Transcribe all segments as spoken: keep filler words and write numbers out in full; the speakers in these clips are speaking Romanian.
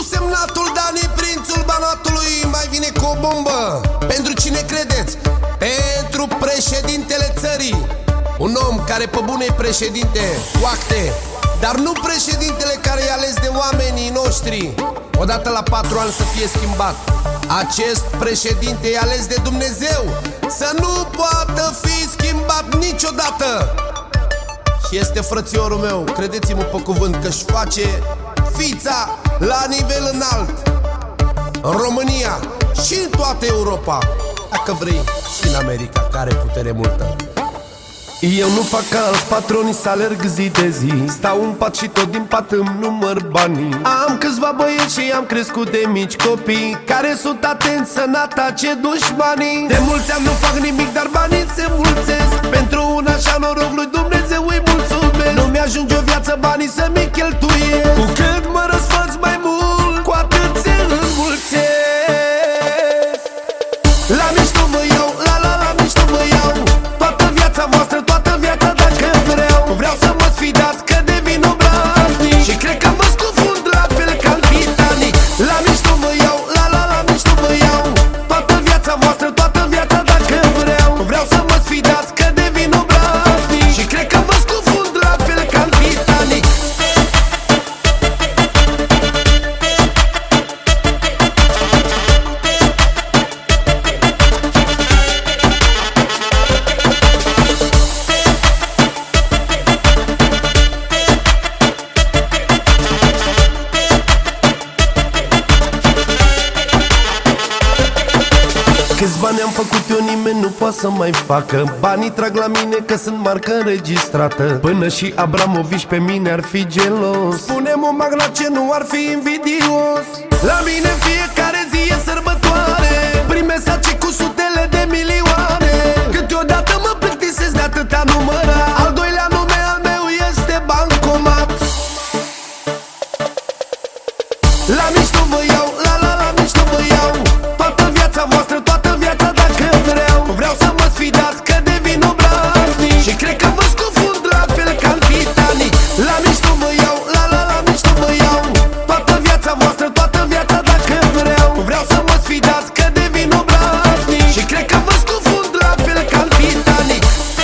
Subsemnatul Dani, prințul Banatului, mai vine cu o bombă. Pentru cine credeți? Pentru președintele țării. Un om care pe bune e președinte cu acte, dar nu președintele care e ales de oamenii noștri odată la patru ani să fie schimbat. Acest președinte e ales de Dumnezeu să nu poată fi schimbat niciodată. Și este frățiorul meu, credeți-mă pe cuvânt, că își face fița la nivel înalt în România și în toată Europa, dacă vrei și în America, care putere multă. Eu nu fac ca alți patroni să alerg zi de zi, stau în pat și tot din pat îmi număr banii. Am câțiva băieți și am crescut de mici copii care sunt atenți să n-atace dușmanii. De mulți ani nu fac nimic, dar banii se mulțesc. Pentru un așa noroc lui Dumnezeu îi mulțumesc. Nu mi-ajunge o viață banii să mi cheltuie. Cu cât mă răsfăț mai mult, cu atât se înmulțesc. La mișto vă iau, la la la mișto vă iau. Toată viața voastră, toată viața dacă vreau. Vreau să mă sfidați că devin obraznic și cred că vă scufund la fel ca în Titanic. La mișto vă iau, la la la mișto vă iau. Toată viața voastră, toată viața dacă vreau. Vreau să mă sfidați că devin obraznic și cred că vă scufund la fel ca în Titanic. Câți bani am făcut eu, nimeni nu poate să mai facă. Banii trag la mine că sunt marcă înregistrată. Până și Abramovici pe mine ar fi gelos. Spune-mi un magnat ce nu ar fi invidios. La mine fiecare zi e sărbătoare. Prin mesaje cu sutele de milioane. Câteodată mă plictisesc de atâta numărat. Al doilea nume al meu este bancomat. La mișto vă iau, la la la mișto vă iau. Toată viața voastră, toată viața dacă vreau. Vreau să mă sfidați că devin obraznic și cred că vă scufund la fel ca în Titanic. La mișto vă iau, la la la mișto vă iau. Toată viața voastră, toată viața dacă vreau. Vreau să mă sfidați că devin obraznic și cred că vă scufund la fel ca în Titanic.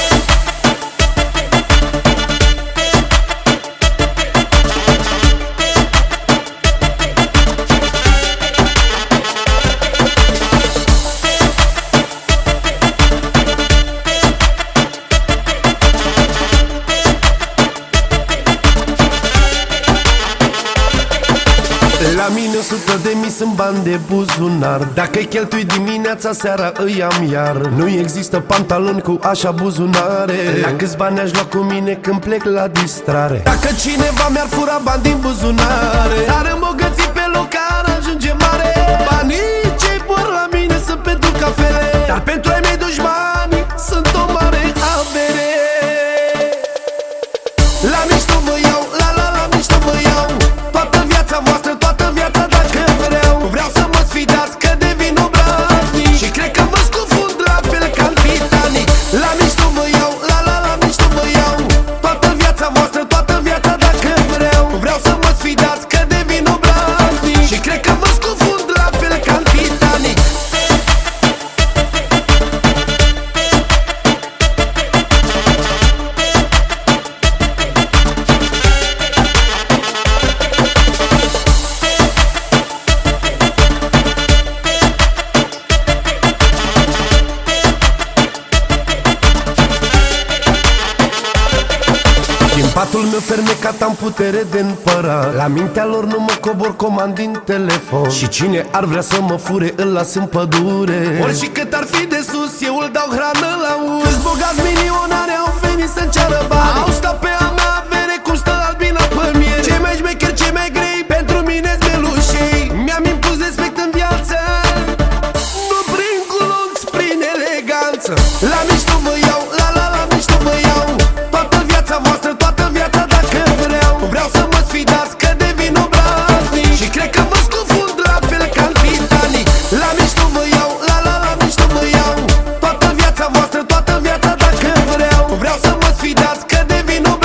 La mine o sută de mii sunt bani de buzunar. Dacă-i cheltui dimineața, seara îi am iar. Nu există pantaloni cu așa buzunare. La câți bani aș lua cu mine când plec la distrare? Dacă cineva mi-ar fura bani din buzunare, s-ar îmbogăți pe loc, ar ajunge mare. Banii ce-i por la mine sunt pentru cafele, dar pentru ai mei dușmani sunt o mare avere. La mișto vă iau, la la la mișto vă iau. Toată viața voastră, toată viața dacă vreau. Vreau să mă sfidați că devin obraznic și cred că vă scufund la fel ca în Titanic. La mișto vă iau, la la la mișto vă iau. Toată viața voastră, toată viața dacă vreau. Vreau să mă sfidați că devin obraznic și cred că vă scufund la fel ca în Titanic. Din patul meu fermecat am putere de împărat. La mintea lor nu mă cobor, comand din telefon. Și cine ar vrea să mă fure, îl las în pădure. Orice cât ar fi de sus, eu îl dau hrană la ur. Câți bogați milionari au venit să-mi ceară bani. Au stat pe a mea avere cum stă albina pe mie. Cei mai șmecheri, cei mai grei, pentru mine-s belușii. Mi-am impus respect în viață, nu prin culonți, prin eleganță. La mișto vă iau, la la la mișto vă iau. Toată viața voastră, toată viața dacă vreau. Vreau să mă sfidați că devin obraznic și cred că vă scufund la fel ca în Titanic. La mișto vă iau, la la la mișto vă iau. Toată viața voastră, toată viața dacă vreau. Vreau să mă sfidați că devin obraznic